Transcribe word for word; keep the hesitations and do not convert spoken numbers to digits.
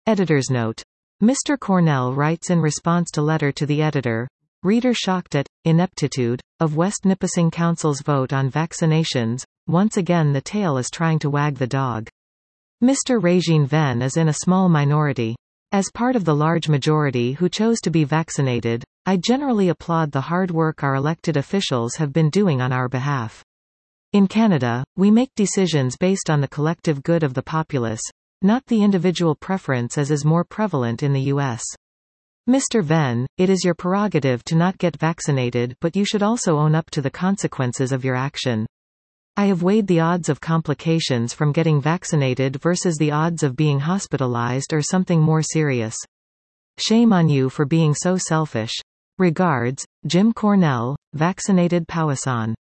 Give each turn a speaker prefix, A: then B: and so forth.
A: Editor's note. Mister Cornell writes in response to letter to the editor, reader shocked at ineptitude of West Nipissing Council's vote on vaccinations. Once again the tail is trying to wag the dog. Mister Regine Venn is in a small minority. As part of the large majority who chose to be vaccinated, I generally applaud the hard work our elected officials have been doing on our behalf. In Canada, we make decisions based on the collective good of the populace, not the individual preference as is more prevalent in the U S. Mister Venn, it is your prerogative to not get vaccinated, but you should also own up to the consequences of your action. I have weighed the odds of complications from getting vaccinated versus the odds of being hospitalized or something more serious. Shame on you for being so selfish. Regards, Jim Cornell, Vaccinated Powassan.